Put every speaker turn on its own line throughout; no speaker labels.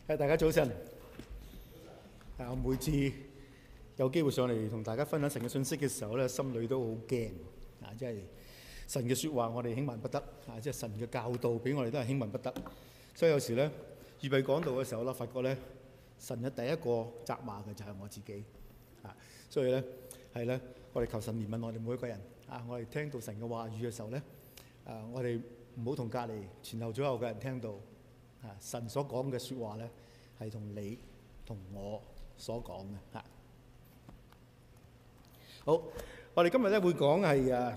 大家早晨。我每次有機會上嚟同大家分享神嘅信息嘅時候咧，心裏都好驚即係神嘅説話，我哋輕慢不得即係神嘅教導俾我哋都係輕慢不得。所以有時咧預備講道嘅時候咧，發覺咧神嘅第一個責罵嘅就係我自己所以咧係咧，我哋求神憐憫我哋每一個人我哋聽到神嘅話語嘅時候咧我哋唔好同隔離前後左右嘅人聽到神所講嘅説話咧係同你同我所講嘅好，我哋今日咧會講係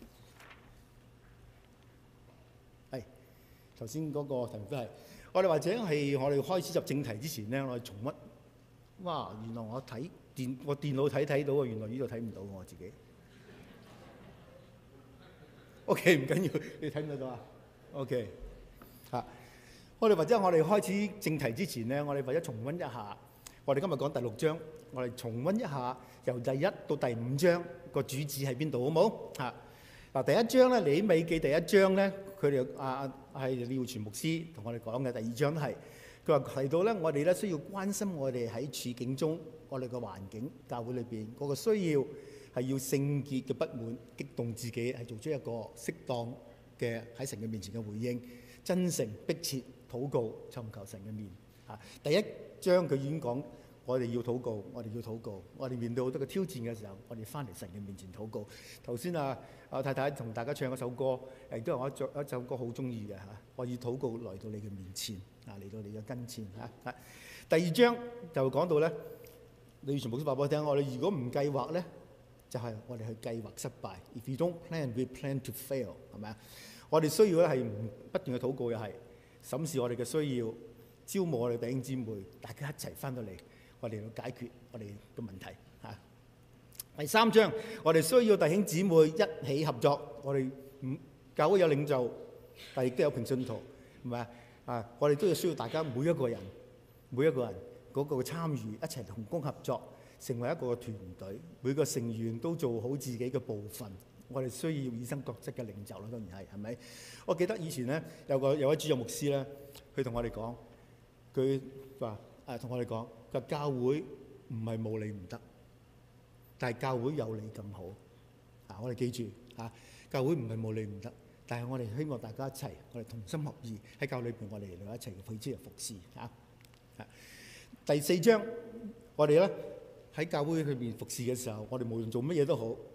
頭先嗰個題目都係我哋，或者係我哋開始入正題之前咧，我哋重溫。哇！原來我電腦睇到啊，原來呢度睇唔到我自己。OK， 唔緊要，你睇唔睇到啊 ？OK， 我哋或者我哋開始正題之前咧，我哋或者重溫一下。我哋今日講第6章，我哋重溫一下由第1到第5章個主旨喺邊度，好冇？嗱，第1章咧，尼希米記第1章咧，佢哋係廖傳牧師同我哋講嘅。第2章都係佢話提到咧，我哋咧需要關心我哋喺處境中，我哋個環境、教會裏邊嗰個需要係要聖潔嘅不滿，激動自己係做出一個適當嘅喺神嘅面前嘅回應，真誠迫切禱告，尋求神嘅面。第1章佢已經講，我哋要禱告，我哋要禱告，我哋面對好多嘅挑戰嘅時候，我哋翻嚟神嘅面前禱告。頭先太太同大家唱嗰首歌，亦都係我一首歌好中意嘅我以禱告來到你嘅面前嚟到你嘅跟前第2章就講到咧，你全部都話俾我聽，我哋如果唔計劃咧，就係我哋去計劃失敗。If you don't plan, we plan to fail， 係咪啊？我哋需要咧係不斷嘅禱告，又係審視我哋嘅需要，招募我哋弟兄姊妹，大家一齊翻到嚟，我哋要解決我哋嘅問題第3章，我哋需要弟兄姊妹一起合作。我哋教會有領袖，但亦都有平信徒，係咪我哋都要需要大家每一個人嗰個參與，一齊同工合作，成為一個團隊。每個成員都做好自己嘅部分。我哋需要以身作則嘅領袖啦，當然係咪？我記得以前咧有位主任牧師咧，佢同我哋講，佢話同我哋講，個教會唔係冇你唔得，但係教會有你咁好。我哋記住教會唔係冇你唔得，但係我哋希望大家一齊，我哋同心合意喺教會裏邊，我哋嚟到一齊彼此嚟服侍第4章，我哋咧喺教會裏邊服侍嘅時候，我哋無論做乜嘢都好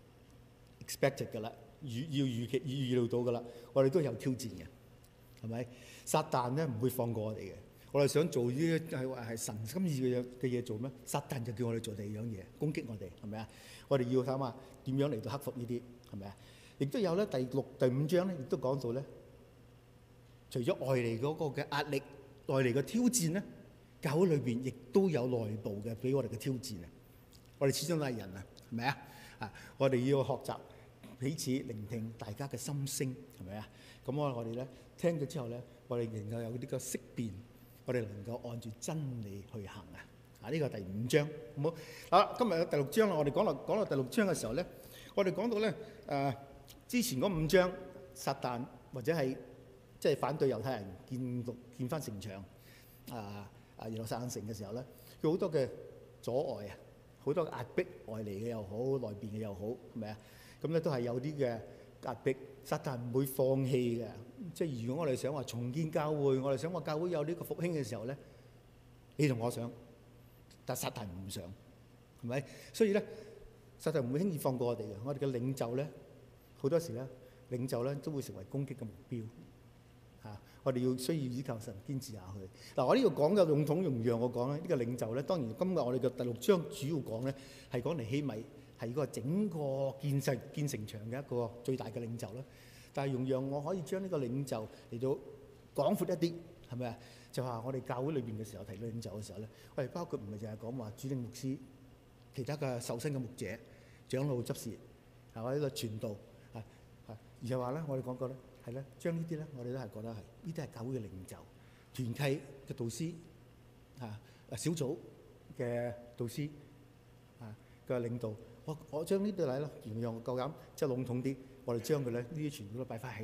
expected 㗎啦，預料到㗎啦，我哋都有挑戰嘅，係咪？撒旦咧唔會放過我哋嘅。我哋想做呢啲係神心意嘅嘢做咩？撒旦就叫我哋做第二樣嘢，攻擊我哋，係咪啊？我哋要睇下點樣嚟到克服呢啲，係咪啊？亦都有咧第6、第5章咧，亦都講到咧，除咗外嚟嗰個嘅壓力、外嚟嘅挑戰咧，教會裏邊亦都有內部嘅俾我哋嘅挑戰啊！我哋始終都係人係咪啊？我哋要學習彼此聆聽大家嘅心聲，係咪啊？咁我哋咧聽咗之後咧，我哋能夠有啲個識辨。我哋能夠按住真理去行呢個第5章，好冇？今日有第6章啦。我哋講到第6章嘅時候咧，我哋講到咧之前嗰5章，撒旦或者係即係反對猶太人建翻城牆耶路撒冷城嘅時候咧，佢好多嘅阻礙好多嘅壓迫，外嚟嘅又好，內邊嘅又好，係咪啊？咁咧都係有啲嘅壓迫，撒旦唔會放棄嘅。即係如果我哋想話重建教會，我哋想話教會有呢個復興嘅時候咧，你同我想，但撒旦唔想，係咪？所以咧，撒旦唔會輕易放過我哋嘅。我哋嘅領袖咧，好多時咧，領袖咧都會成為攻擊嘅目標我哋要需要依靠神堅持下去。我呢度講嘅籠統容讓我講咧，呢個領袖咧，當然今日我哋嘅第6章主要講咧係講尼希米係個整個建城牆嘅一個最大嘅領袖啦。但係容讓我可以將呢個領袖嚟到廣闊一啲，係咪啊？就話我哋教會裏邊嘅時候提到領袖嘅時候咧，我哋包括唔係淨係講話主領牧師，其他嘅受薪嘅牧者、長老執事，或者個傳道而係話咧，我哋講過咧，係咧將呢啲咧，我哋都係覺得係呢啲係教會嘅領袖、團契嘅導師小組嘅導師嘅領導。我將呢啲嚟咯，容讓我夠膽即係籠統啲。我哋將佢咧呢啲全部都擺翻喺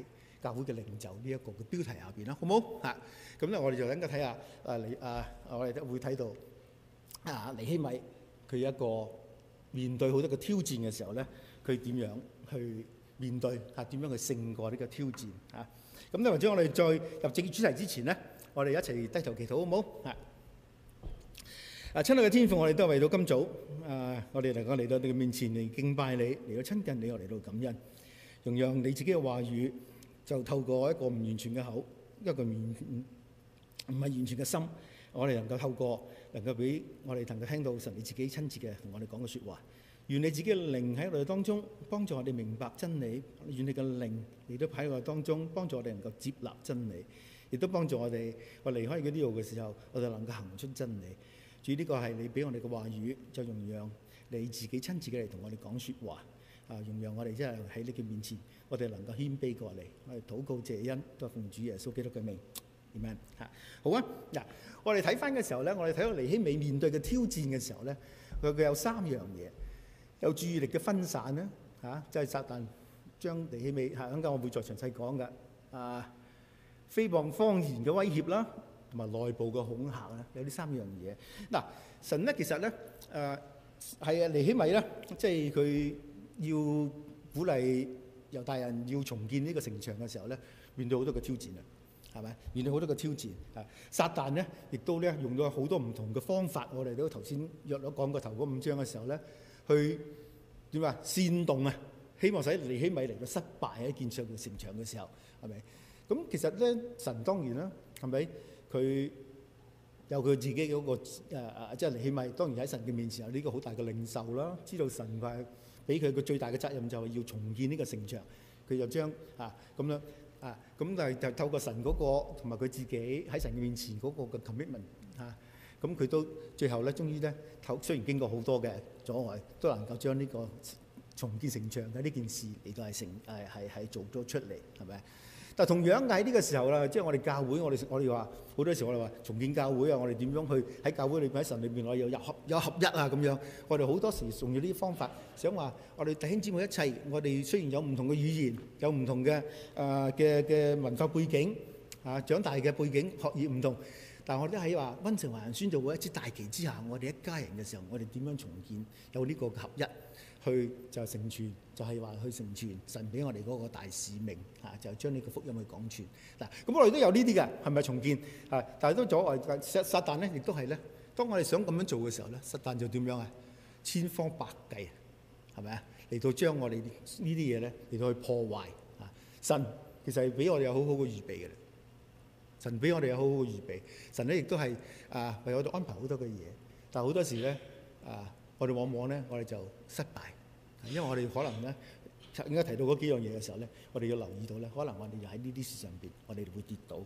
教會嘅領袖呢一個嘅標題下邊啦，好冇嚇？咁咧我哋就等陣睇下我哋都會睇到尼希米佢一個面對好多個挑戰嘅時候咧，佢點樣去面對點樣去勝過呢個挑戰嚇？咁咧或者我哋再入正主題之前咧，我哋一齊低頭祈禱好冇嚇？親愛嘅天父，我哋都係為到今早我哋能夠嚟到你嘅面前嚟敬拜你，嚟到親近你，我嚟到感恩，容讓你自己嘅話語就透過一個唔完全嘅口，一個唔係完全嘅心，我哋能夠透過能夠俾我哋能夠聽到神你自己親自嘅同我哋講嘅説話。願你自己嘅靈喺我哋當中幫助我哋明白真理，願你嘅靈亦都喺我哋當中幫助我哋能夠接納真理，亦都幫助我哋離開呢度嘅時候，我哋能夠行出真理。主，呢個係你俾我哋嘅話語，就容讓你自己親自嘅嚟同我哋講説話，容讓我哋真係喺你嘅面前，我哋能夠謙卑過嚟，我哋禱告謝恩，都係奉主耶穌基督嘅名，Amen。好啊，嗱，我哋睇翻嘅時候咧，我哋睇到尼希米面對嘅挑戰嘅時候咧，佢有三樣嘢，有注意力嘅分散咧，即係撒旦將尼希米陣間我會再詳細講嘅，誹謗謊言嘅威脅啦，同埋內部嘅恐嚇咧，有呢三樣嘢。嗱，神咧其實咧係尼希米咧，即係佢要鼓勵猶大人要重建呢個城牆嘅時候咧，面對好多嘅挑戰啊，係咪？面對好多嘅挑戰啊！撒旦咧亦都咧用咗好多唔同嘅方法，我哋都頭先約咗講過頭嗰5章嘅時候咧，去點啊煽動啊，希望使尼希米嚟到失敗喺建造城牆嘅時候，係咪？咁其實咧，神當然啦，係咪？佢有佢自己嗰個即係尼希米，當然喺神嘅面前有呢個好大嘅領受啦。知道神係俾佢個最大嘅責任就係要重建呢個城牆，佢就將咁樣咁但係就透過神嗰個同埋佢自己喺神嘅面前嗰個嘅 commitment 咁佢都最後咧，終於咧雖然經過好多嘅阻礙，都能夠將呢個重建城牆嘅呢件事嚟到係做咗出嚟，係咪？但同樣喺呢個時候啦，即係我哋教會，我哋話好多時我哋話重建教會啊，我哋點樣去喺教會裏邊喺神裏邊我有合一啊咁樣。我哋好多時用咗呢啲方法，想話我哋弟兄姊妹一齊，我哋雖然有唔同嘅語言，有唔同嘅嘅文化背景長大嘅背景，學業唔同，但係我哋喺話溫城華人宣道會一支大旗之下，我哋一家人嘅時候，我哋點樣重建有呢個合一？去就成全，就係話去成全神俾我哋嗰個大使命就將呢個福音去講傳嗱。咁我哋都有呢啲嘅，係咪重建但係都阻礙撒旦咧，亦都係咧。當我哋想咁樣做嘅時候咧，撒旦就點樣啊？千方百計係咪啊？嚟到將我哋呢啲嘢咧嚟到去破壞神其實係俾我哋有好好嘅預備嘅。神俾我哋有好好嘅預備，神咧亦都係為我哋安排好多嘅嘢，但係好多時咧我哋往往咧，我哋就失敗，因為我哋可能咧，應該提到嗰幾樣嘢嘅時候咧，我哋要留意到咧，可能我哋又喺呢啲事上邊，我哋會跌倒。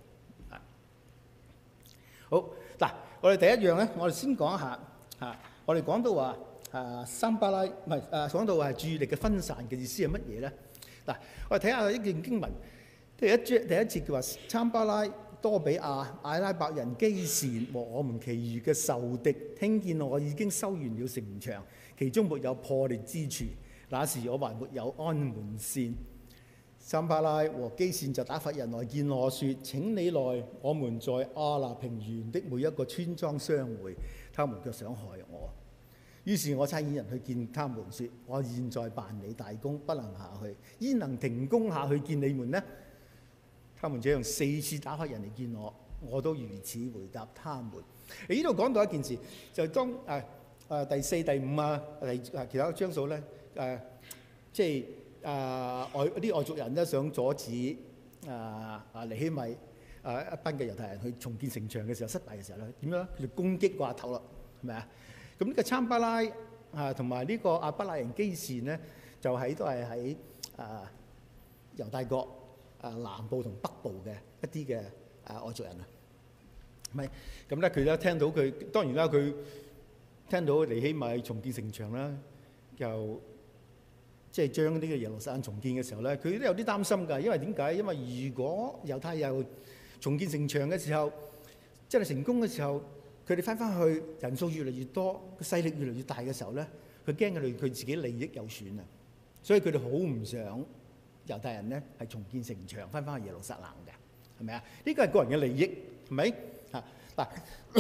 好嗱，我哋第一樣咧，我哋先講一下我哋講到話參巴拉唔係講到話注意力嘅分散嘅意思係乜嘢咧？嗱，我哋睇下一段經文，第一節叫話參巴拉、多比亞、阿拉伯人基善和我們其餘嘅仇敵，聽見我已經修完了城牆，其中沒有破裂之處，那時我還沒有安門扇。參巴拉和基善就打發人來見我說：請你來，我們在亞拿平原的每一個村莊相會。他們卻想害我。於是我差遣人去見他們，說：我現在辦理大工，不能下去，焉能停工下去見你們呢？他們這樣4次打發人嚟見我，我都如此回答他們。呢度講到一件事，就當第4、第5其他章數咧即係啲外族人咧想阻止尼希米一班嘅猶太人去重建城牆嘅時候失敗嘅時候咧，點樣？佢哋攻擊個頭啦，係咪啊？咁呢個參巴拉同埋呢個亞伯拉人基善咧，就都係喺猶大國南部同北部嘅一啲嘅外族人啊，咪咁咧佢咧聽到佢當然啦，佢聽到尼希米重建城牆啦，又即係將呢個耶路撒冷重建嘅時候咧，佢都有啲擔心㗎。因為點解？因為如果猶太又重建城牆嘅時候，真係成功嘅時候，佢哋翻去人數越嚟越多，勢力越嚟越大嘅時候咧，佢驚佢自己利益有損啊，所以佢哋好唔想猶太人咧係重建城牆，翻去耶路撒冷嘅，係咪啊？呢個係個人嘅利益，係咪啊？嗱，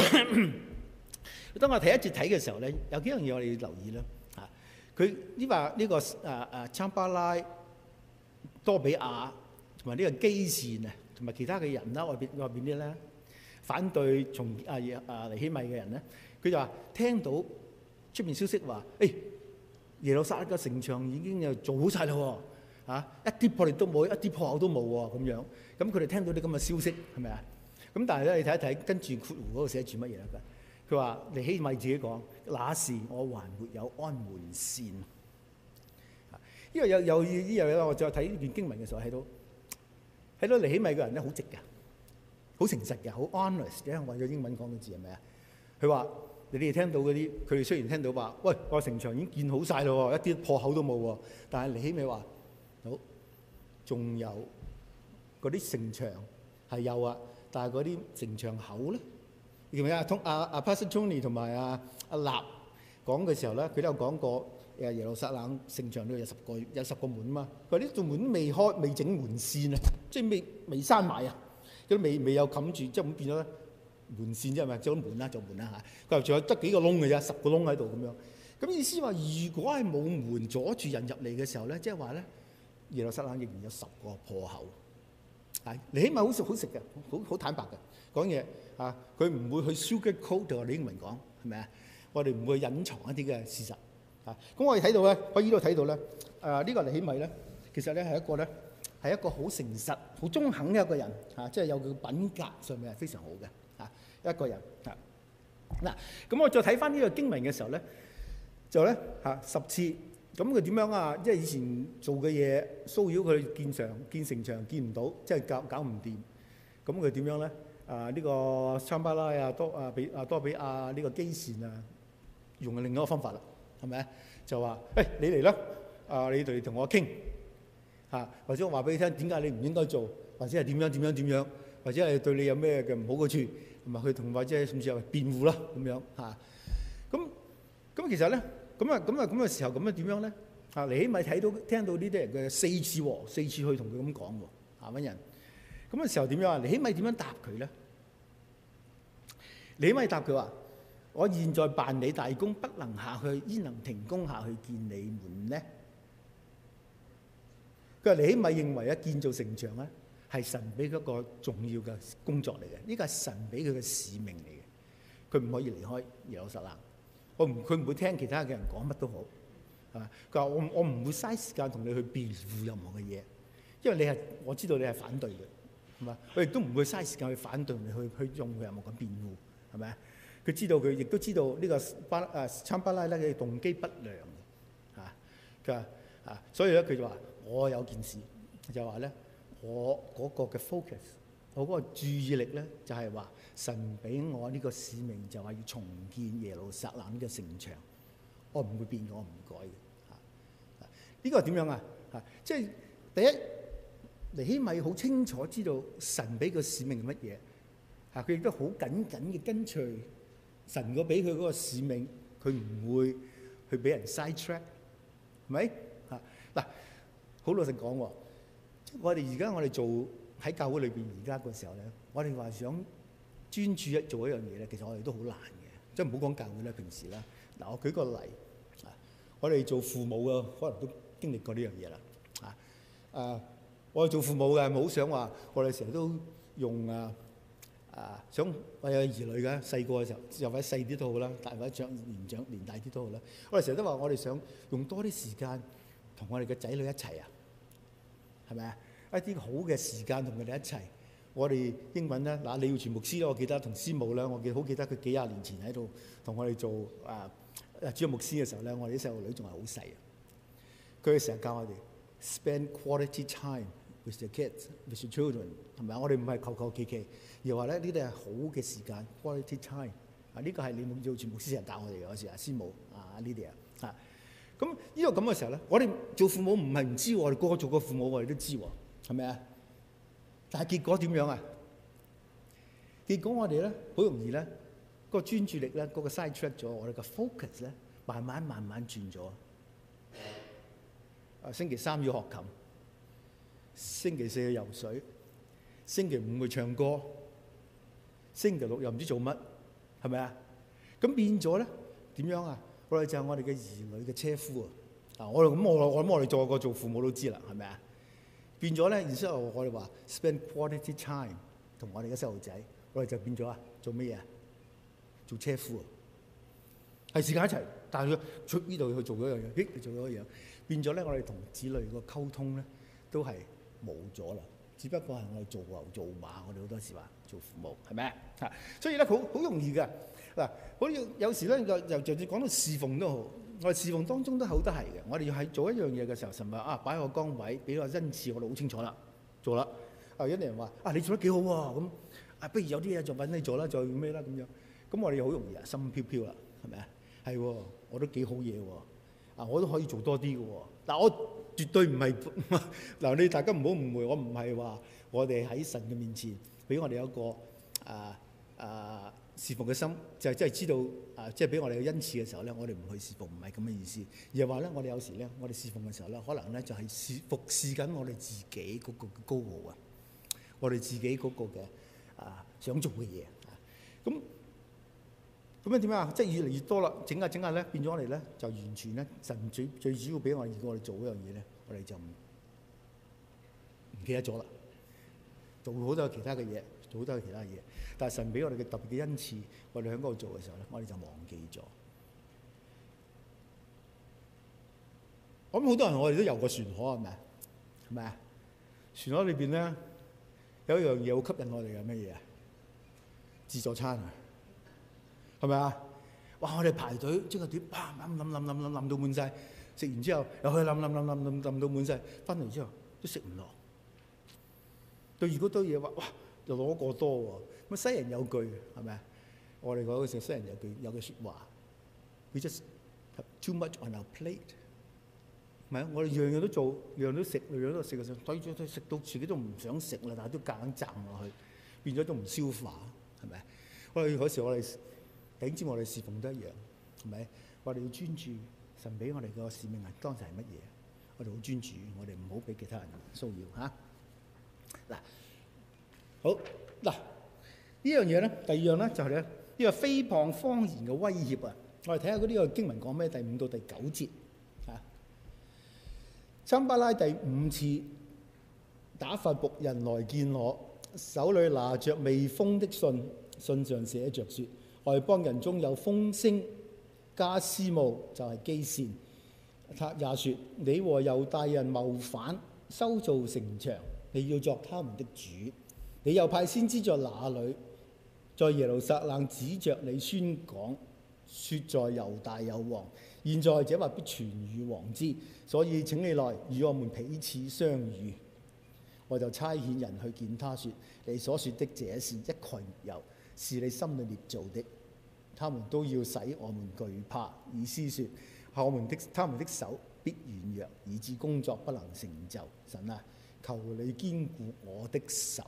當我睇一節睇嘅時候咧，有幾樣嘢我哋要留意啦。啊，佢呢話呢個參巴拉、多比亞同埋呢個基善啊，同埋其他嘅人啦，外邊啲咧反對從尼希米嘅人咧，佢就話聽到出面消息話，耶路撒冷嘅城牆已經又做好晒啦喎，一啲破裂都冇，一啲破口都冇喎，咁樣。咁佢哋聽到啲咁嘅消息係咪啊？咁但係咧，你睇一睇跟住括弧嗰度寫住乜嘢啦？佢話尼希米自己講：那時我還沒有安門扇。呢個有呢樣嘢啦。我再睇呢段經文嘅時候，睇到尼希米嘅人咧好直嘅，好誠實嘅，好 honest 嘅。我用英文講嘅字係咪啊？佢話：你哋聽到嗰啲，佢哋雖然聽到話，喂，我城牆已經建好晒咯，一啲破口都冇喎。但係尼希米話：好，仲有嗰啲城牆係有啊，但係嗰啲城牆口咧，記唔記得阿 Pastor Tony 同埋阿立講嘅時候咧，佢都有講過耶路撒冷城牆都有10個門啊嘛。佢話呢道門未開，未整門扇啊，即係未閂埋啊，都未有冚住，即係咁變咗咧。門扇啫係咪？做門啦，做門啦嚇。佢話仲有得幾個窿嘅啫，10個窿喺度咁樣。咁意思話，如果係冇門阻住人入嚟嘅時候咧，即係話咧，耶路撒冷仍然有10個破口。尼希米好食嘅，好坦白嘅講嘢嚇，佢唔會去 sugarcoat 就我哋英文講係咪啊？我哋唔會隱藏一啲嘅事實嚇。咁我哋睇到咧，喺呢度睇到咧，呢個尼希米咧，其實咧係一個好誠實、好中肯嘅一個人嚇，即係有佢品格上面係非常好嘅。一個人嗱，咁我再睇翻呢個經文嘅時候咧，就咧10次，咁佢點樣啊？即係以前做嘅嘢騷擾佢建城牆建唔到，即係搞唔掂，咁佢點樣咧？呢個參巴拉多比亞呢個基善啊，用另一個方法啦，係咪啊？就話你嚟啦，你嚟同我傾或者我話俾你聽點解你唔應該做，或者係點樣，或者係對你有咩嘅唔好嘅處。同埋佢同或者甚至係辯護啦咁樣嚇，咁其實咧咁嘅時候咁樣點樣咧？尼希米聽到呢啲人嘅4次去同佢咁講喎，揾人咁嘅時候點樣啊？尼希米點樣答佢咧？尼希米答佢話：我現在辦理大工，不能下去，焉能停工下去見你們呢？佢話尼希米認為建造城牆咧，係神俾佢一個重要嘅工作嚟嘅，呢個係神俾佢嘅使命嚟嘅，佢唔可以離開耶路撒冷。佢唔會聽其他嘅人講乜都好，係嘛？佢話我唔會嘥時間同你去辯護任何嘅嘢，因為我知道你係反對嘅，係嘛？我亦都唔會嘥時間去反對你去用佢任何嘅辯護，係咪啊？佢亦都知道呢個參巴拉咧嘅動機不良嘅，佢話所以咧佢就話我有件事就話咧。我嗰個嘅 focus，我嗰個注意力咧，就係話神俾我呢個使命，就係要重建耶路撒冷嘅城牆。我唔會變，我唔改嘅。呢個點樣啊？即係第一，尼希米好清楚知道神俾個使命係乜嘢，佢亦都好緊嘅跟隨神個俾佢嗰個使命，佢唔會去俾人 side track，係咪？嗱，好老實講喎。我哋做喺教會裏邊而家個時候咧，我哋話想專注做一樣嘢咧，其實我哋都好難嘅。即係唔好講教會啦，平時啦。嗱，我舉個例，我哋做父母嘅可能都經歷過呢樣嘢啦。我哋做父母嘅好想話，我哋成日都用想我有兒女嘅細個嘅時候，又或者細啲都好啦，大或者年大啲都好啦。我哋成日都話，我哋想用多啲時間同我哋嘅仔女一齊啊。係咪啊？一啲好嘅時間同佢哋一齊。我哋英文咧，李耀全牧師咧，我記得同師母咧，我好記得佢幾廿年前喺度同我哋做主任牧師嘅時候咧，我哋啲細路女仲係好細啊。佢成日教我哋 spend quality time with the kids, with the children， 係咪啊？我哋唔係求其，而話咧呢啲係好嘅時間 quality time。呢個係李耀全牧師成日教我哋嘅，有時師母呢啲啊。咁呢個咁嘅時候咧，我哋做父母唔係唔知，我哋個個做過父母，我哋都知喎，係咪啊？但係結果點樣啊？結果我哋咧好容易咧，個專注力咧，嗰個 side track 咗，我哋個 focus 咧，慢慢轉咗。星期三要學琴， 星期四去游水，星期五去唱歌，星期六又唔知做乜，係咪啊？咁變咗咧點樣啊？我哋就係我哋嘅兒女嘅車夫啊！我諗我哋做父母都知啦，係咪啊？變咗咧，然之後我哋話 spend quality time 同我哋嘅細路仔，我哋就變咗啊，做乜嘢啊？做車夫啊！係時間一齊，但係佢出呢度去做嗰樣嘢，去做嗰樣，變咗咧，我哋同子女個溝通咧都係冇咗啦。只不過係我哋做牛做馬，我哋好多時話做父母係咪啊？嚇！所以咧好容易㗎嗱，好似有時咧就講到侍奉都好，我哋侍奉當中都好得係嘅。我哋要喺做一樣嘢嘅時候，神話擺個崗位，俾個恩賜，我哋好清楚啦，做啦。有啲人話你做得幾好喎，咁不如有啲嘢就揾你做啦，再咩啦咁樣。咁我哋好容易心飄飄啦，係咪啊？係喎，我都幾好嘢喎，我都可以做多啲嘅喎。嗱，我絕對唔係嗱，你大家唔好誤會，我唔係話我哋喺神嘅面前俾我哋有一個侍奉嘅心，就係真係知道即係俾我哋嘅恩賜嘅時候咧，我哋唔去侍奉，唔係咁嘅意思，而係話咧，我哋有時咧，我哋侍奉嘅時候咧，可能咧就係服侍緊我哋自己嗰個高傲啊，我哋自己嗰個嘅想做嘅嘢咁樣點啊？即係越嚟越多啦，整下咧，變咗我哋咧就完全咧，神最主要俾我哋做嗰樣嘢咧，我哋就唔記得咗啦。做好多其他嘅嘢，但係神俾我哋嘅特別嘅恩賜，我哋喺嗰度做嘅時候咧，我哋就忘記咗。我諗好多人我哋都遊過船河，係咪啊？船河裏邊咧有一樣嘢好吸引我哋嘅，乜嘢啊？自助餐啊！係咪啊？哇！我哋排隊將個碟冧到滿晒，食完之後又去冧到滿晒，翻嚟之後都食唔落。對住嗰堆嘢話，哇！又攞過多喎。咁西人有句係咪啊？我哋嗰個時候西人有句説話 ，We just have too much on our plate。唔係啊！我哋樣樣都做，樣樣都食嘅時候，對住食到自己都唔想食啦，但係都夾硬掙落去，變咗都唔消化，係咪？我哋嗰時我哋頂知我哋侍奉都一樣，係咪？我哋要專注神俾我哋個使命係當時係乜嘢？我哋好專注，我哋唔好俾其他人騷擾嚇。嗱，好嗱，呢樣嘢咧，第二樣咧就係咧呢個誹謗方言嘅威脅啊！我哋睇下嗰啲個經文講咩？第5到第9節嚇。參巴拉第5次打發僕人來見我，手裏拿着未封的信，信上寫着說：外邦人中有風聲加思慕，就係基善。他也說：你和猶大人謀反，修造城牆，你要作他們的主。你又派先知在哪裏？在耶路撒冷指着你宣講，說在猶大有王。現在這話必傳與王知，所以請你來與我們彼此相遇。我就差遣人去見他，說：你所說的這是一群友，是你心裏捏造的。他們都要使我們懼怕，意思說他們的手必軟弱，以致工作不能成就。神啊，求你堅固我的手。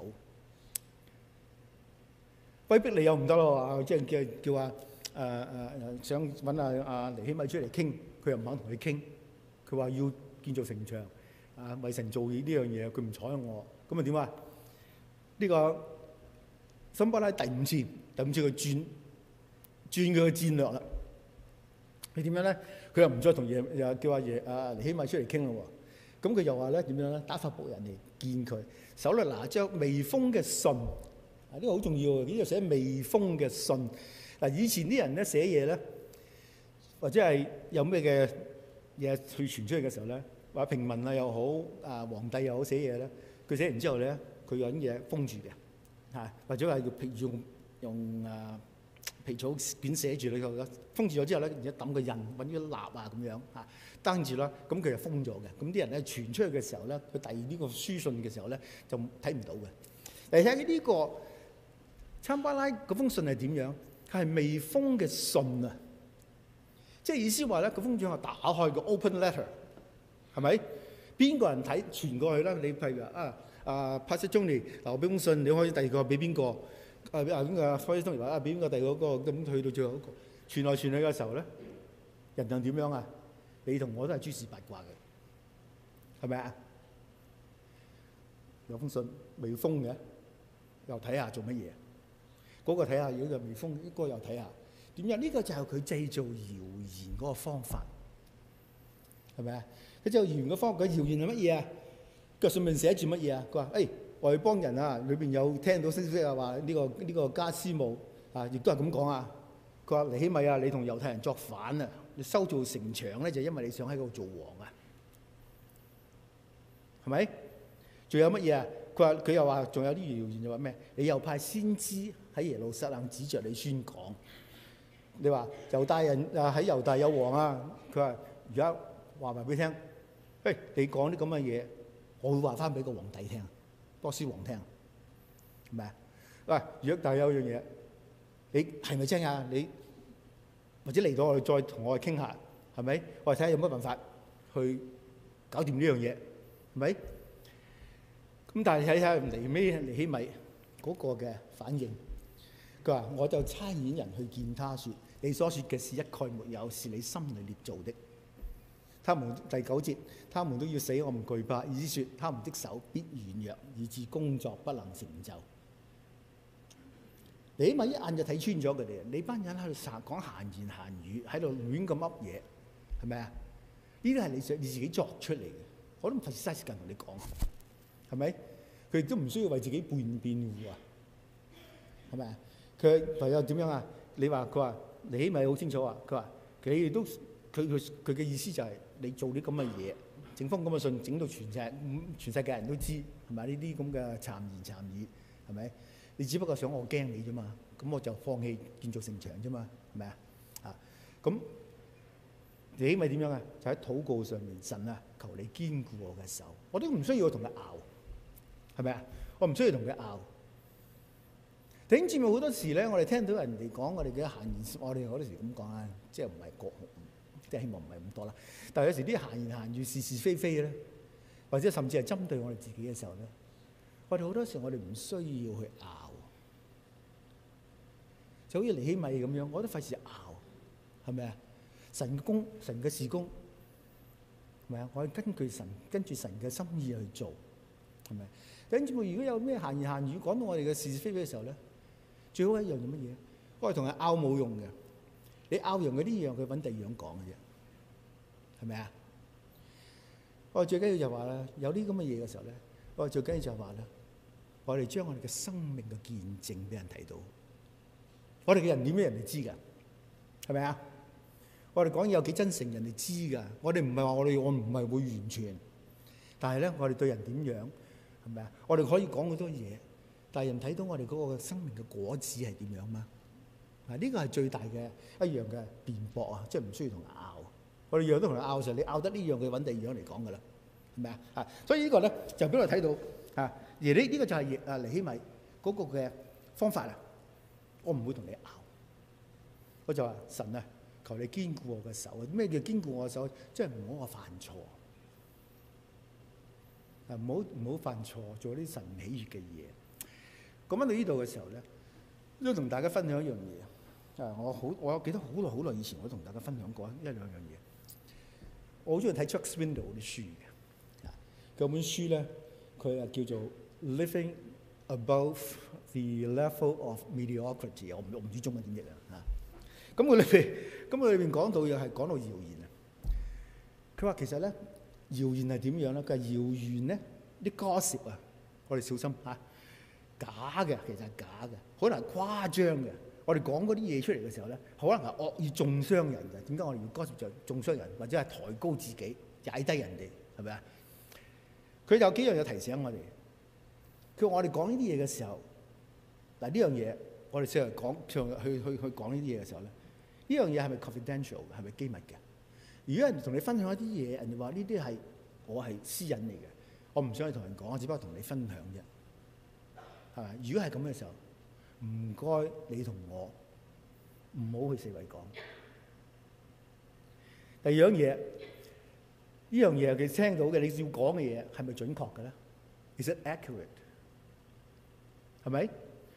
威逼你又唔得咯，即係叫想揾阿尼希米出嚟傾，佢又唔肯同佢傾。佢話要建造城牆，為神做呢樣嘢，佢唔睬我。咁啊點啊？呢個參巴拉第5次佢轉佢嘅戰略啦。佢點樣咧？佢又唔再同又叫阿尼希米出嚟傾咯。咁佢又話咧點樣咧？打發僕人嚟見佢，手裏拿張未封嘅信。呢個好重要喎！呢度寫未封嘅信。嗱，以前啲人咧寫嘢咧，或者係有咩嘅嘢去傳出去嘅時候咧，話平民啊又好，皇帝又好寫嘢咧，佢寫完之後咧，佢有啲嘢封住嘅，或者係用皮草卷寫住你個，封住咗之後咧，然之後抌個印，揾啲蠟啊咁樣登住啦，咁佢就封咗嘅。咁啲人咧傳出去嘅時候咧，佢遞呢個書信嘅時候咧，就睇唔到嘅。嚟睇下呢個參巴拉嗰封信係點樣？佢係未封嘅信啊！即係意思話咧，個封信係打開個 open letter， 係咪？邊個人睇傳過去啦？你譬如Pastor Tony 留俾封信，你可以第二個俾邊個？邊個 Pastor Tony 話俾邊個第二個咁去到最後一個傳來傳去嘅時候咧，人就點樣啊？你同我都係諸事八卦嘅，係咪啊？ 有封信未封嘅，又睇下做乜嘢？嗰個睇下，如果就未封，呢個又睇下。點解？呢個就係佢製造謠言嗰個方法，係咪啊？佢製造謠言嘅方法，佢謠言係乜嘢啊？佢上面寫住乜嘢啊？佢話：外邦人啊，裏邊有聽到消息啊，話呢個加斯姆啊，亦都係咁講啊。佢話：尼希米啊，你同猶太人作反啊！你修造城牆咧，就因為你想喺嗰度做王啊，係咪？仲有乜嘢啊？佢又話，仲有啲謠言就話咩？你又派先知喺耶路撒冷指着你宣講。你話猶大人啊，喺猶大有王啊。佢話而家話埋俾你聽，你講啲咁嘅嘢，我會話翻俾個皇帝聽，波斯王聽，係咪啊？喂，如果但係有樣嘢，你係咪真啊？你或者嚟到我哋再同我哋傾下，係咪？我哋睇下有乜辦法去搞掂呢樣嘢，係咪？咁但係睇下尼希米嗰個嘅反應，佢話：我就差遣人去見他，說你所說嘅事一概沒有，是你心裏捏造的。他們第9節，他們都要死，我們懼怕，意思說他們的手必軟弱，以致工作不能成就。尼希米一眼就睇穿咗佢哋，你班人喺度講閒言閒語，喺度亂咁噏嘢，係咪啊？呢啲係你自己作出嚟嘅，我都唔費事嘥時間同你講，係咪？佢亦都唔需要為自己辯護啊，係咪啊？佢唯有點樣啊？佢話尼希米好清楚啊，佢話佢哋都佢嘅意思就係你做啲咁嘅嘢，整封咁嘅信，整到全世界人都知，係咪？呢啲咁嘅讒言讒語，係咪？你只不過想我驚你啫嘛，咁我就放棄建造城牆啫嘛，係咪啊？咁尼希米點樣啊？就喺禱告上面，神啊，求你堅固我嘅手，我都唔需要同佢拗，係咪啊？我唔需要同佢拗。弟兄姊妹，好多時咧，我哋聽到人哋講我哋嘅閒言，我哋好多時咁講啊，即係唔係即係希望唔係咁多啦。但係有時啲閒言閒語、是是非非咧，或者甚至係針對我哋自己嘅時候咧，我哋好多時我哋唔需要去拗，就好似尼希米咁樣，我都費事拗，係咪啊？神嘅事工，係咪啊？我係跟住神嘅心意去做，係咪？弟兄姊妹，如果有咩閒言閒語講到我哋嘅是是非非嘅時候咧，最好一樣係乜嘢？我哋同人拗冇用嘅，你拗完嗰啲樣，佢揾第二樣講嘅啫，係咪啊？我哋最緊要就話咧，有啲咁嘅嘢嘅時候咧，我哋最緊要就話咧，我哋將我哋嘅生命嘅見證俾人睇到。我哋嘅人點樣人哋知㗎？係咪啊？我哋講嘢有幾真誠，人哋知㗎。我哋唔係話我唔係會完全，但係咧，我哋對人點樣係咪啊？我哋可以講好多嘢，但係人睇到我哋嗰個生命嘅果子係點樣嘛？呢個係最大嘅一樣嘅辯駁啊！即係唔需要同人拗。我哋樣都同人拗嘅時候，你拗得呢樣，佢揾第二樣嚟講㗎啦，係咪啊？所以呢個咧就俾我哋睇到啊，而呢個就係尼希米嗰個嘅方法啊！我唔會同你拗，我就話神啊，求你堅固我嘅手啊！咩叫堅固我嘅手？即係唔好我犯錯啊！唔好犯錯，做啲神唔喜悅嘅嘢。講翻到呢度嘅時候咧，都同大家分享一樣嘢。我記得好耐以前，我同大家分享過一兩樣嘢。我好中意睇 Chuck Swindoll 啲書嘅。嗰本書咧，佢叫做 Living Above the Level of Mediocrity。我唔知中文點譯啊。咁佢裏邊講到又係講到謠言啊。佢話其實咧，謠言係點樣咧？佢話謠言咧，啲 gossip 啊，我哋小心嚇，假嘅其實係假嘅，可能係誇張嘅。我哋講嗰啲嘢出嚟嘅時候咧，可能係惡意中傷人嘅。點解我哋要 gossip 就中傷人，或者係抬高自己、踩低人哋，係咪啊？佢有幾樣嘢提醒我哋。佢話我哋講呢啲嘢嘅時候，嗱呢樣嘢我哋成日講，去講呢啲嘢嘅時候咧，呢樣嘢係咪 confidential 嘅？係咪機密嘅？如果人同你分享一啲嘢，人哋話呢啲係我係私隱嚟嘅，我唔想去同人講，我只不過同你分享啫，係咪？如果係咁嘅時候，唔該你同我唔好去四圍講。第二樣嘢，呢樣嘢佢聽到嘅，你要講嘅嘢係咪準確嘅咧？Is it accurate？ 係咪？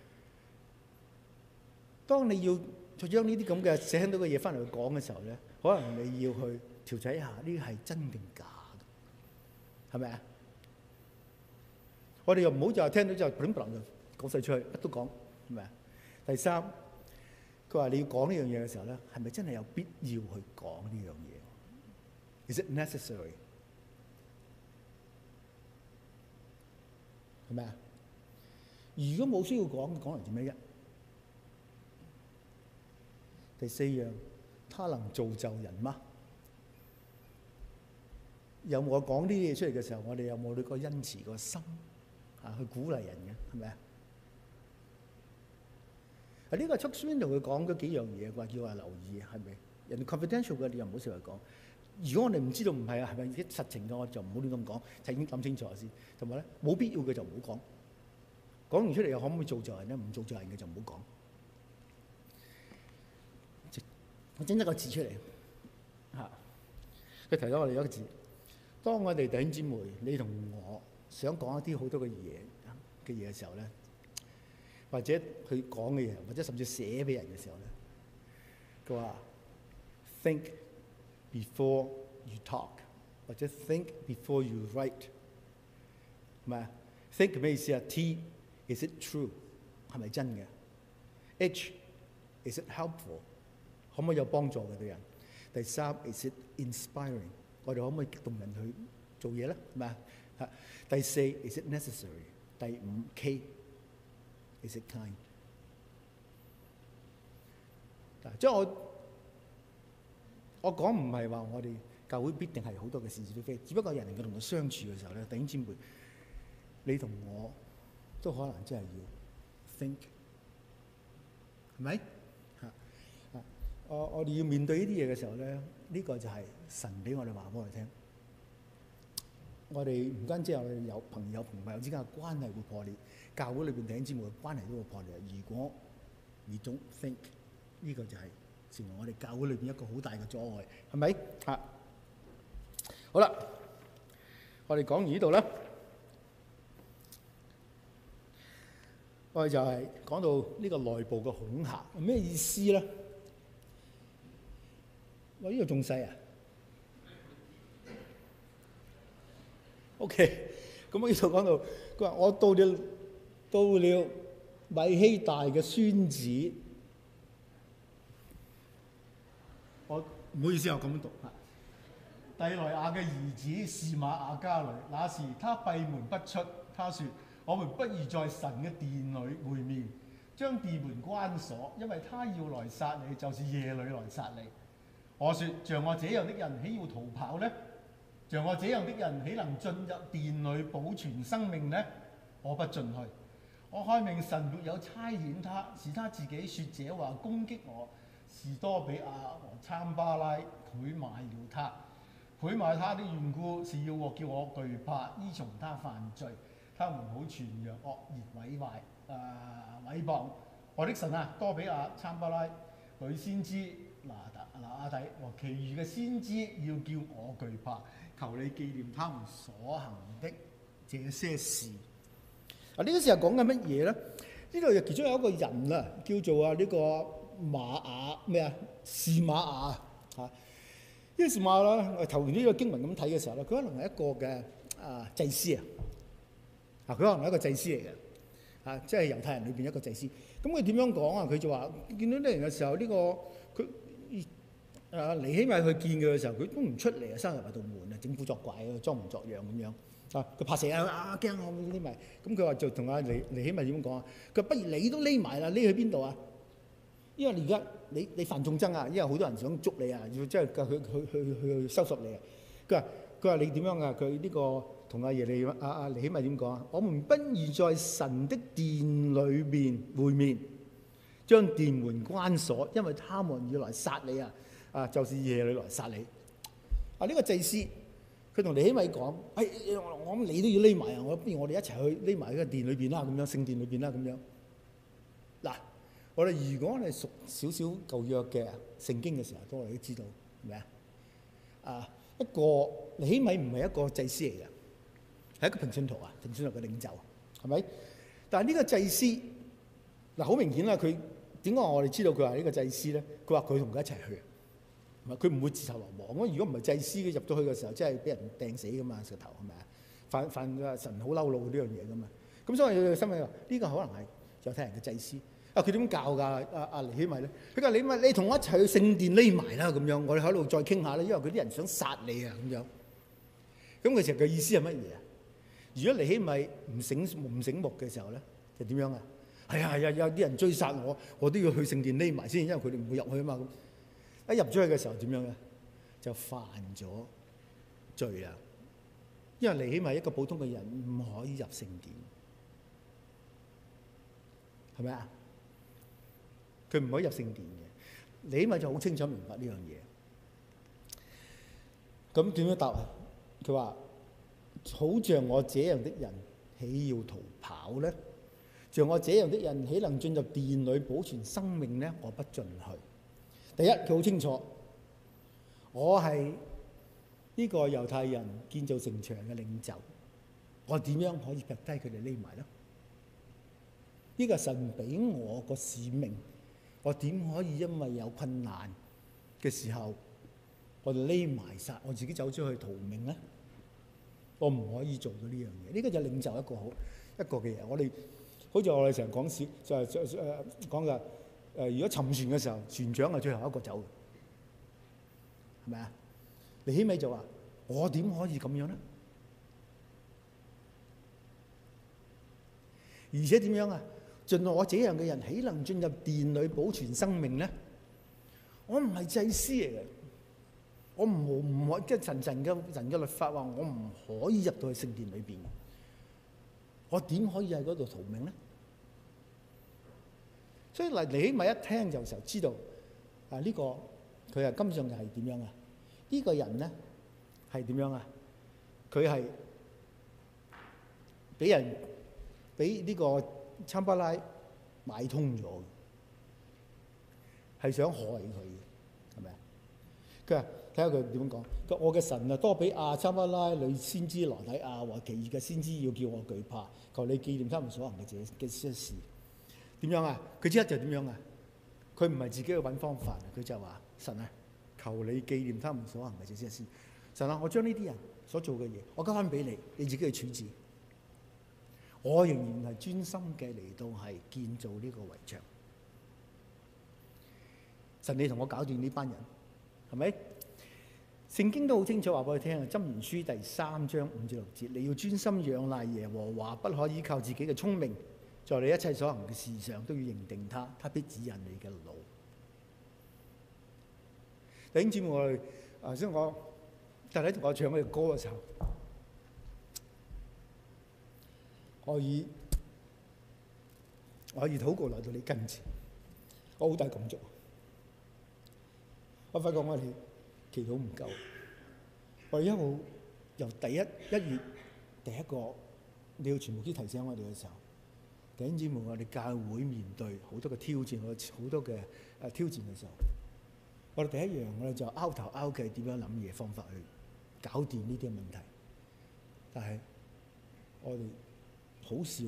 當你要再將呢啲咁嘅聽到嘅嘢翻嚟去講嘅時候咧，可能你要去調劑一下呢啲係真定假嘅，係咪啊？ 我哋又唔好就係聽到就砰砰就講晒出去，乜都講，係咪啊？第三，佢話你要講呢樣嘢嘅時候咧，係咪真係有必要去講呢樣嘢？Is it necessary？ 係咪啊？如果冇需要講，講嚟做咩啫？第四樣，他能造就人嗎？有冇我講呢啲嘢出嚟嘅時候，我哋有冇呢個恩慈個心啊去鼓勵人嘅？係咪啊？呢個 Chuck Swindoll 佢講嗰幾樣嘢，話叫我留意，係咪？人哋 confidential 嘅，你又唔好成日講。如果我哋唔知道唔係啊，係咪啲實情嘅，我就唔好亂咁講，就已經諗清楚先。同埋咧，冇必要嘅就唔好講。講完出嚟又可唔可以造就人咧？唔造就人嘅就唔好講。我整一個字出嚟嚇，佢提到我哋一個字。當我哋弟兄姊妹，你同我想講一啲好多嘅嘢嘅時候咧，或者佢講嘅嘢，或者甚至寫俾人嘅時候咧，佢話 think before you talk， 或者 think before you write， 係咪啊 ？think 咩意思啊 ？T is it true， 係咪真嘅 ？H is it helpful， 可唔可以有幫助嘅對人？第三 is it inspiring， 我哋可唔可以激動人去做嘢咧？係咪啊？第四 is it necessary， 第五 K is it kind。即係我講唔係話我哋教會必定係好多嘅是是非非，只不過人能夠同佢相處嘅時候咧，弟兄姊妹，你同我都可能真係要 think， 係咪？我哋要面對呢啲嘢嘅時候咧，呢個就係神俾我哋話俾我哋聽。我哋唔單止有朋友之間嘅關係會破裂，教會裏邊弟兄姊妹嘅關係都會破裂。如果你 don't think， 呢個就係成為我哋教會裏邊一個好大嘅阻礙，係咪？嚇！好啦，我哋講完呢度咧，我哋就係講到呢個內部嘅恐嚇，咩意思咧？我呢度仲細啊 ？OK， 咁我呢度講到，佢話我到了米希大嘅孫子，我唔好意思，我咁樣讀嚇。第萊雅嘅兒子示瑪雅家裏，那時他閉門不出。他說：我們不如在神嘅殿裏會面，將殿門關鎖，因為他要來殺你，就是夜裏來殺你。我說：像我這樣的人，豈要逃跑呢？像我這樣的人，豈能進入殿裏保存生命呢？我不進去。我看命神沒有差遣他，是他自己說這話攻擊我。士多比亞和參巴拉賄買了他，賄買他的緣故是要叫我懼怕，依從他犯罪。他們好傳揚惡言毀謗我的神啊！多比亞、參巴拉、女先知拿亞底和其餘嘅先知要叫我懼怕，求你紀念他們所行的這些事。呢個時候講緊乜嘢咧？呢度其中有一個人啊，叫做呢個瑪雅咩啊？示瑪雅嚇。呢個示瑪雅咧，我頭完呢個經文咁睇嘅時候咧，佢可能係一個嘅祭司啊。佢可能係一個祭司嚟嘅，即係猶太人裏邊一個祭司。咁佢點樣講啊？佢就話見到呢人嘅時候，呢個佢尼希米去見佢嘅時候，佢都唔出嚟啊，閂入埋道門啊，整蠱作怪啊，裝模作樣咁樣佢怕死啊，驚我匿埋。咁佢話就同尼希米點講啊？佢話不如你都匿埋啦，匿去邊度啊？因為而家你犯眾憎啊，因為好多人想捉你啊，要即係去收拾你啊。佢話你點樣啊？佢呢個同尼希米點講啊？我們不如在神的殿裏面會面，將殿門關鎖，因為他們要來殺你啊！就是夜裏來殺你。呢個祭司佢同尼希米講：我諗你都要匿埋啊！不如我哋一齊去匿埋喺個殿裏邊啦，咁樣聖殿裏邊啦，咁樣。嗱，如果我哋熟少少舊約嘅聖經嘅時候，我哋都知道係咪啊？一個尼希米唔係一個祭司嚟嘅，係一個平信徒啊，平信徒嘅領袖，係咪？但係呢個祭司嗱，好明顯啦，佢點解我哋知道佢係呢個祭司咧？佢話佢同佢一齊去，佢唔會自投羅網。如果唔係祭司，佢入到去嘅時候，真係俾人掟死噶嘛，石頭係咪啊？ 神好嬲怒呢樣嘢噶嘛。咁所以佢心諗話呢個可能係猶太人嘅祭司。佢點教㗎？阿尼希米咧，佢話你同我一齊去聖殿匿埋啦咁樣，我哋喺度再傾下啦，因為佢啲人想殺你啊咁樣。咁其實嘅意思係乜嘢啊？如果尼希米唔醒目嘅時候咧，就點樣啊？係啊，有啲人追殺我，我都要去聖殿匿埋先，因為佢哋唔會入去啊嘛。咁一入咗去嘅時候點樣咧？就犯咗罪啦。因為尼希米一個普通嘅人唔可以入聖殿，係咪啊？佢唔可以入聖殿嘅。尼希米就好清楚明白呢樣嘢。咁點樣答啊？佢話：好像我這樣的人，豈要逃跑呢？像我這樣的人，豈能進入殿裏保存生命呢？我不進去。第一，佢好清楚，我係呢個猶太人建造城牆嘅領袖，我點樣可以撇低佢哋匿埋呢？呢個神俾我個使命，我點可以因為有困難嘅時候，我哋匿埋晒，我自己走出去逃命呢？我唔可以做到呢樣嘢。呢個就係領袖一個嘅嘢。我哋好似我哋成日講笑，講嘅如果沉船嘅時候，船長係最後一個走嘅，係咪啊？尼希米就話：我點可以咁樣呢？而且點樣啊？盡我這樣嘅人，豈能進入殿裏保存生命呢？我唔係祭司嚟嘅，我唔可即係神嘅律法話，我唔可以入到去聖殿裏邊。我點可以喺嗰度逃命呢？所以嚟尼希米一聽就時候知道呢個佢係根本上係點樣啊？呢個人咧係點樣啊？佢係俾呢個參巴拉買通咗，係想害佢嘅，係咪啊？佢話睇下佢點講。佢話我嘅神啊，多比亞、參巴拉、女先知羅底亞和其餘嘅先知要叫我懼怕，求你紀念他們所行嘅事。點樣啊？佢即刻就點樣啊？佢唔係自己去揾方法，佢就話神啊，求你紀念他們所行嘅這些事。神啊，我將呢啲人所做嘅嘢，我交翻俾你，你自己去處置。我仍然係專心嘅嚟到係建造呢個圍牆。神，你同我搞掂呢班人，係咪？聖經都好清楚話俾我聽啊，《箴言書》第3章5至6節，你要專心仰賴耶和華，不可依靠自己嘅聰明，在你一切所行嘅事上都要認定他，他必指引你嘅路。弟兄姊妹，我哋頭先我太太同我唱嗰隻歌嘅時候，我以禱告來到你跟前，我好大感觸。我發覺我哋祈禱唔夠，我哋一路由第一月第一個你要全部都提醒我哋嘅時候，弟兄姊妹，我哋教會面對好多嘅挑戰，好多嘅挑戰嘅時候，我哋第一樣我哋就拗頭拗計點樣諗嘢方法去搞掂呢啲嘅問題，但係我哋好少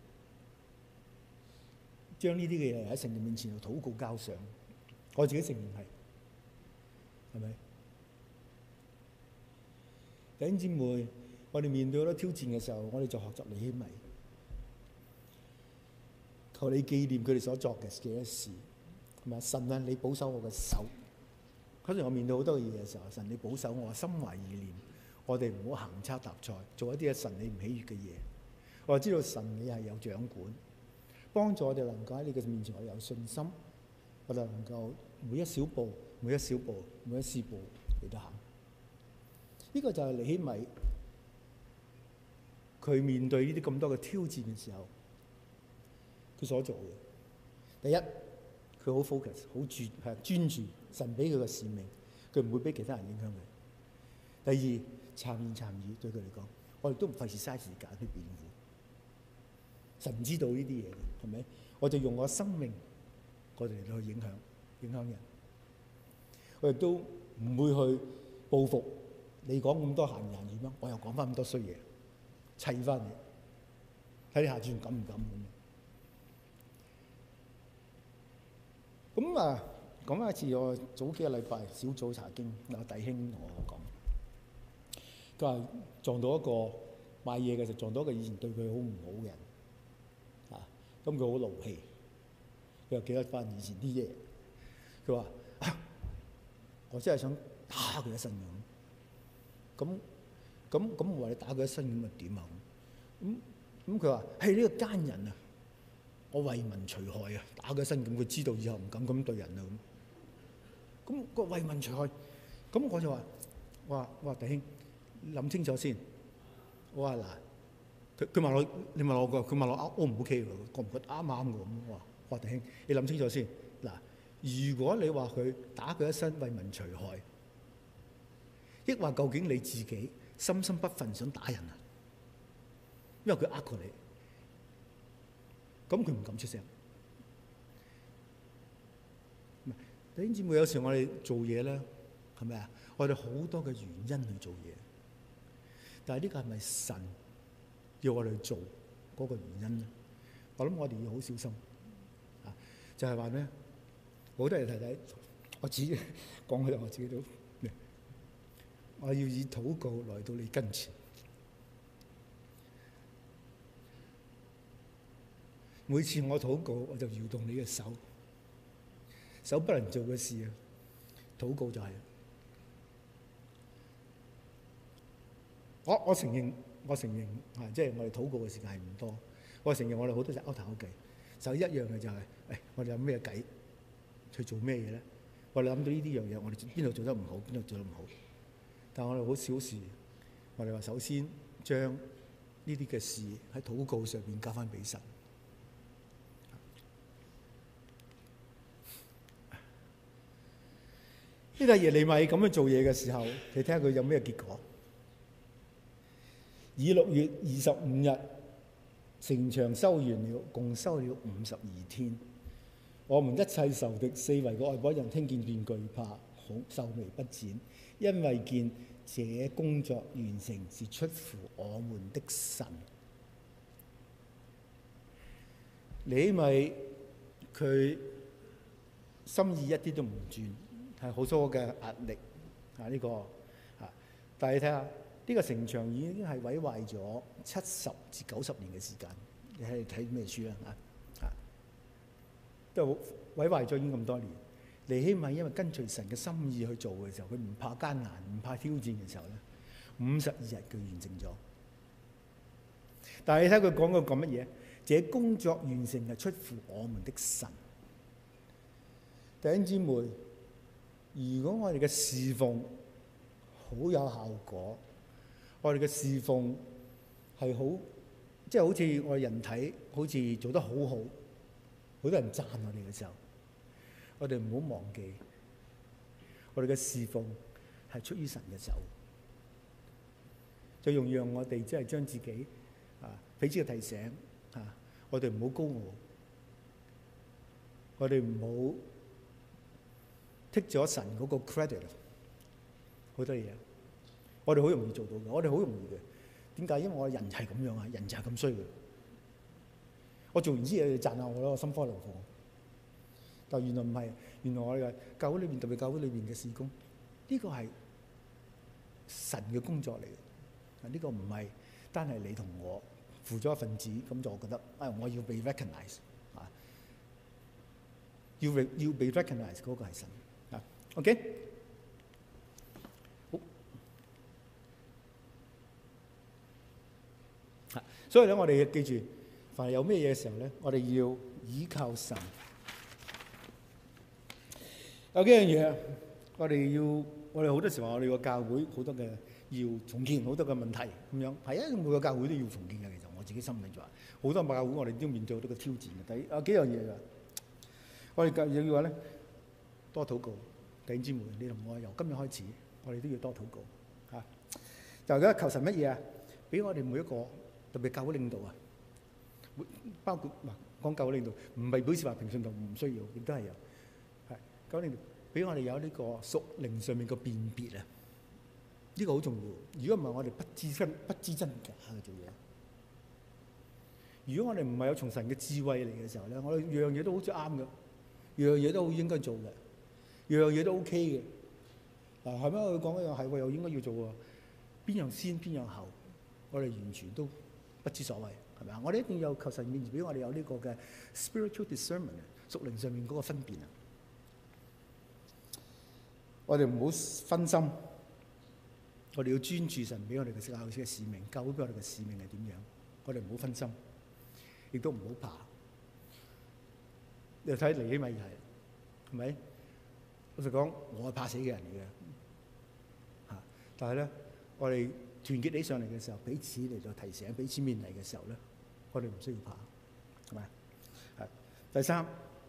將呢啲嘅嘢喺神嘅面前度禱告交上。我自己承認係咪？弟兄姊妹，我哋面對好多挑戰嘅時候，我哋就學習尼希米，求你紀念佢哋所作嘅事，係咪？神啊，你保守我嘅手。嗰時我面對好多嘅嘢嘅時候，神你保守我心懷意念，我哋唔好行差踏錯，做一啲嘅神你唔喜悅嘅嘢。我知道神你係有掌管，幫助我哋能夠喺你嘅面前我有信心，我哋能夠每一小步、每一小步、每一絲步嚟到行。呢個就係尼希米，佢面對呢啲咁多嘅挑戰嘅時候，佢所做嘅。第一，佢好 focus， 好專注神俾佢嘅使命，佢唔會俾其他人影響佢。第二，參與對佢嚟講，我哋都唔費事嘥時間去辯護。神知道呢啲嘢，係咪？我就用我生命，我哋嚟到去影響人。我亦都唔會去報復你講咁多閒言閒語，我又講翻咁多衰嘢，砌翻你，睇你下次仲敢唔敢咁。咁啊，講翻一次，我早幾個禮拜小組查經，有弟兄同我講，佢話撞到一個買嘢嘅時候撞到一個以前對佢好唔好嘅人，咁佢好怒氣，佢又記得翻以前啲嘢，佢話我真係想打佢一身咁，我話你打佢一身咁咪點啊？咁佢話係呢個奸人啊！我為民除害啊！打佢一身咁，佢知道以後唔敢咁對人啦咁個為民除害，咁我就話：我話弟兄諗清楚先。我話嗱，佢問我，你問我佢問我 O 唔 OK 喎？覺唔覺得啱啱嘅咁？我話弟兄，你諗清楚先。嗱，如果你話佢打佢一身為民除害，抑或究竟你自己心心不忿想打人啊？因為佢呃過你。咁佢唔敢出聲。弟兄姊妹，有時我哋做嘢咧，係咪啊？我哋好多嘅原因去做嘢，但係呢個係咪神要我哋做嗰個原因咧？我諗我哋要好小心啊！就係話咧，好多人睇，我自己講嘅，我自己都，我要以禱告來到你跟前。每次我禱告，我就搖動你嘅手，手不能做嘅事啊，禱告就係。我承認啊，即係我哋禱告嘅時間係唔多。我承認我哋好多時拗頭拗計，就一樣嘅就係，我哋有咩計去做咩嘢咧？我哋諗到呢啲樣嘢，我哋邊度做得唔好，邊度做得唔好。但係我哋好小事，我哋話首先將呢啲嘅事喺禱告上邊交翻俾神。呢個耶利米咁樣做嘢嘅時候，你睇下佢有咩結果？以6月25日，城牆修完了，共修了52天。我們一切仇敵四圍嘅外邦人聽見便懼怕，好愁眉不展，因為見這工作完成是出乎我們的神。尼希米佢心意一啲都唔轉。係好多嘅壓力呢個但係你睇下呢個城牆已經係毀壞咗70至90年嘅時間。你睇咩書啊？都毀壞咗已經咁多年。尼希米因為跟隨神嘅心意去做嘅時候，佢唔怕艱難，唔怕挑戰嘅時候咧，52日佢完成咗。但係你睇佢講過講乜嘢？這工作完成係出乎我們的神。弟兄姊妹，如果我哋嘅侍奉好有效果，我哋嘅侍奉係好，即係好似我哋人體好似做得好好，好多人讚我哋嘅時候，我哋唔好忘記，我哋嘅侍奉係出於神嘅手，就用讓我哋即係將自己彼此嘅提醒我哋唔好高傲，我哋唔好剔咗神嗰個 credit， 好多嘢，我哋好容易做到嘅，我哋好容易嘅。點解？因為我人係咁樣啊，人就係咁衰嘅。我做完啲嘢，你讚下我咯，我心花怒放。但原來唔係，原來我哋嘅教會裏邊，特別教會裏邊嘅事工，呢個係神嘅工作嚟嘅。呢個唔係單係你同我負咗一份子，咁就我覺得我要被 recognize 要被 recognize 嗰個係神。OK， 好。所以咧，我哋要記住，凡係有咩嘢嘅時候咧，我哋要依靠神。有幾樣嘢，我哋好多時候，我哋個教會好多嘅要重建，好多嘅問題咁樣。係啊，每個教會都要重建嘅。其實我自己心裏就話，好多教會我哋都面對好多嘅挑戰嘅。第有幾樣嘢㗎，我哋要話咧，多禱告。弟兄姊妹，你同我由今日開始，我哋都要多禱告嚇。就而家求神乜嘢啊？俾我哋每一個，特別教會領導啊，包括講教會領導，唔係表示話平信徒唔需要，亦都係有。係教會領導俾我哋有呢個屬靈上面嘅辨別啊，呢個好重要。如果唔係，我哋不知真假嘅做嘢。如果我哋唔係有從神嘅智慧嚟嘅時候咧，我哋樣嘢都好似啱嘅，樣嘢都好應該做嘅。樣嘢都 OK 嘅，係咪？佢講一樣係喎，又應該要做喎。邊樣先，邊樣後？ 我哋完全都不知所謂，係咪啊？我哋一定要求神面前俾我哋有呢個嘅 spiritual discernment， 屬靈上面嗰個分辨啊！我哋唔好分心，我哋要專注神俾我哋嘅教會嘅使命，教會俾我哋嘅使命係點樣？我哋唔好分心，亦都唔好怕。你睇尼希米係咪？老實講，我係怕死嘅人嚟嘅嚇，但係咧，我哋團結起上嚟嘅時候，彼此嚟到提醒，彼此勉勵嘅時候咧，我哋唔需要怕，係咪？係。第三，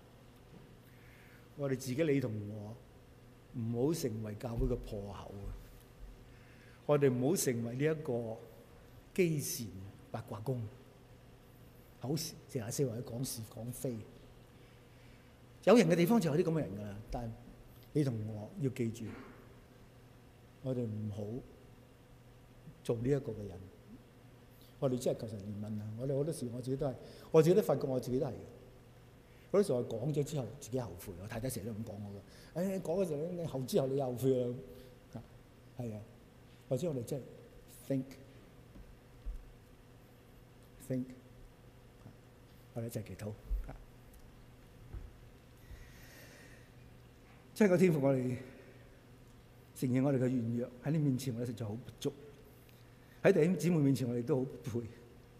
我哋自己你同我唔好成為教會嘅破口啊！我哋唔好成為呢一個基善八卦功，好成日四圍講是講非。有人嘅地方就有啲咁嘅人㗎啦，但係你同我要記住，我哋唔好做呢一個嘅人。我哋真係求神憐憫啊！我哋好多時我自己都係，我自己都發覺我自己都係嘅。好多時候我講咗之後，自己後悔。我太太成日都咁講我嘅，講嘅時候咧，你後之後你又後悔啦。係啊，或者我哋真係 think， 我哋一齊祈禱。真係個天父，我哋承認我哋嘅軟弱，喺你面前我哋實在好不足，喺弟兄姊妹面前我哋都好不配。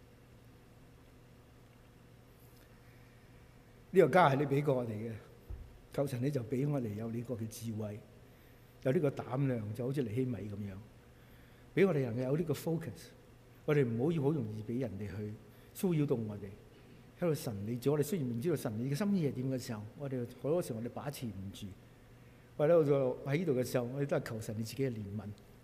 呢個家係你俾過我哋嘅，求神你就俾我哋有呢個嘅智慧，有呢個膽量，就好似尼希米咁樣，俾我哋能夠有呢個 focus。我哋唔好好容易俾人哋去騷擾到我哋。喺度神你做，我哋雖然唔知道神你嘅心意係點嘅時候，我哋好多時候我哋把持唔住。我喺呢度嘅時候，我哋都係求神你自己嘅憐憫。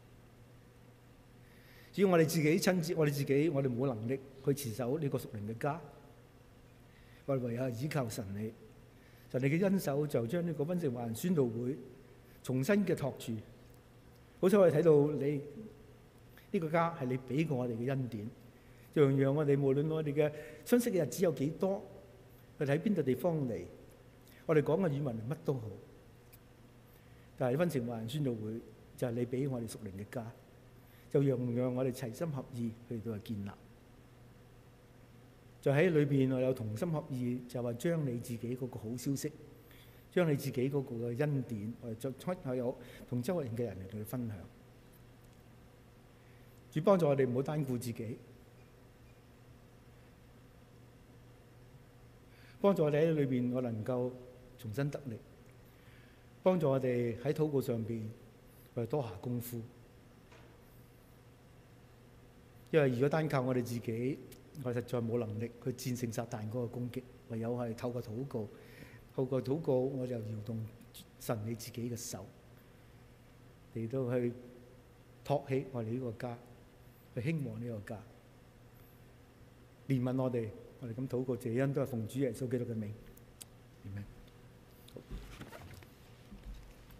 只要我哋自己親自，我哋冇能力去持守呢個屬靈嘅家，我哋唯有依靠神你。神你嘅恩手就將呢個溫城華人宣道會重新嘅托住。好彩我哋睇到你呢個家係你俾過我哋嘅恩典，就讓我哋無論我哋嘅相識嘅日子有幾多，我哋喺邊度地方嚟，我哋講嘅語文乜都好。但係溫城華人宣道會就係你俾我哋屬靈嘅家，就讓我哋齊心合意去到去建立。就喺裏邊我有同心合意，就話將你自己嗰個好消息，將你自己嗰個嘅恩典，我哋再出有同周圍嘅人嚟同佢分享。主幫助我哋唔好單顧自己，幫助我哋喺裏邊我能夠重新得力。幫助我哋喺禱告上邊，我哋多下功夫。因為如果單靠我哋自己，我實在冇能力去戰勝撒旦嗰個攻擊。唯有係透過禱告，我就搖動神你自己嘅手，嚟到去托起我哋呢個家，去興旺呢個家。憐憫我哋咁禱告謝恩，都係奉主耶穌基督嘅名。Amen。